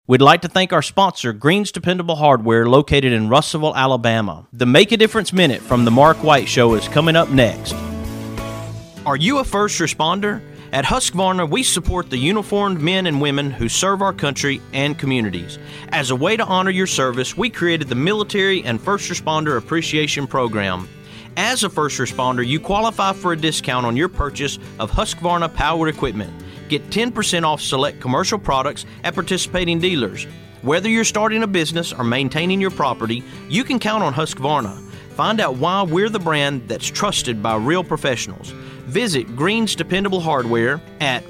We'd like to thank our sponsor, Green's Dependable Hardware, located in Russellville, Alabama. The Make a Difference Minute from The Mark White Show is coming up next. Are you a first responder? At Husqvarna, we support the uniformed men and women who serve our country and communities. As a way to honor your service, we created the Military and First Responder Appreciation Program. As a first responder, you qualify for a discount on your purchase of Husqvarna powered equipment. Get 10% off select commercial products at participating dealers. Whether you're starting a business or maintaining your property, you can count on Husqvarna. Find out why we're the brand that's trusted by real professionals. Visit Green's Dependable Hardware at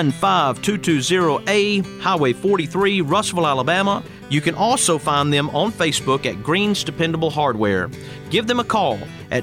15220A Highway 43, Russellville, Alabama. You can also find them on Facebook at Green's Dependable Hardware. Give them a call at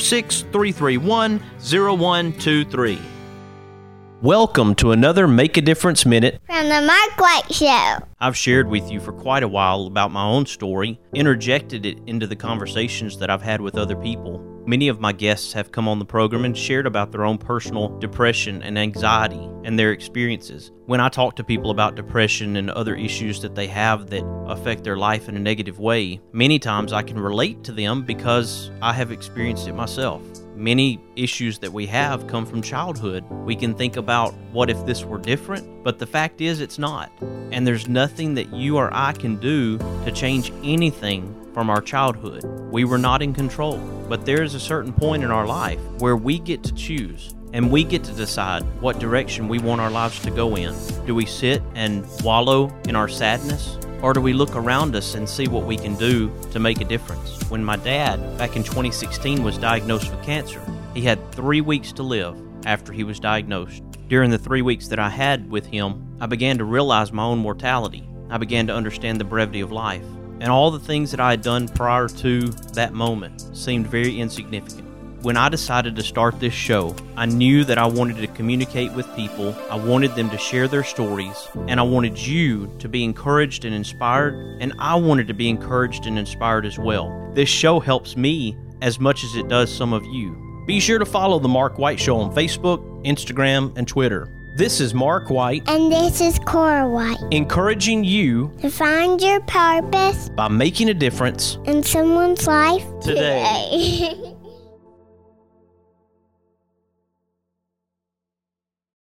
256-331-0123. Welcome to another Make a Difference Minute from the Mark White Show. I've shared with you for quite a while about my own story, interjected it into the conversations that I've had with other people. Many of my guests have come on the program and shared about their own personal depression and anxiety and their experiences. When I talk to people about depression and other issues that they have that affect their life in a negative way, many times I can relate to them because I have experienced it myself. Many issues that we have come from childhood. We can think about what if this were different, but the fact is it's not. And there's nothing that you or I can do to change anything from our childhood. We were not in control, but there is a certain point in our life where we get to choose and we get to decide what direction we want our lives to go in. Do we sit and wallow in our sadness? Or do we look around us and see what we can do to make a difference? When my dad, back in 2016, was diagnosed with cancer, he had 3 weeks to live after he was diagnosed. During the 3 weeks that I had with him, I began to realize my own mortality. I began to understand the brevity of life. And all the things that I had done prior to that moment seemed very insignificant. When I decided to start this show, I knew that I wanted to communicate with people, I wanted them to share their stories, and I wanted you to be encouraged and inspired, and I wanted to be encouraged and inspired as well. This show helps me as much as it does some of you. Be sure to follow The Mark White Show on Facebook, Instagram, and Twitter. This is Mark White. And this is Cora White. Encouraging you to find your purpose by making a difference in someone's life today.